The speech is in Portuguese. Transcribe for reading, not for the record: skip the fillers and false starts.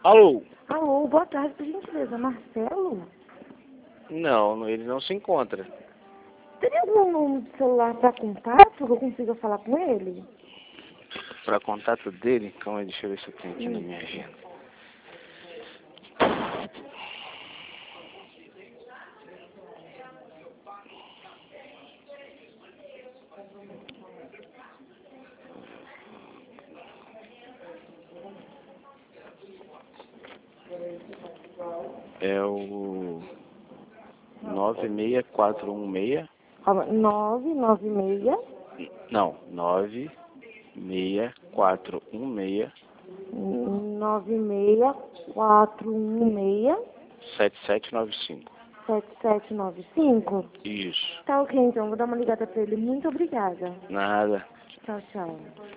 Alô? Alô, boa tarde, por gentileza, Marcelo? Não, ele não se encontra. Teria algum número de celular para contato que eu consiga falar com ele? Para contato dele, calma aí, deixa eu ver se eu tenho aqui na minha agenda. É o 96416. Calma, 996 Não, 96416 96416 7795. 7795. Isso. Tá ok, então, vou dar uma ligada para ele. Muito obrigada. Nada. Tchau, tchau.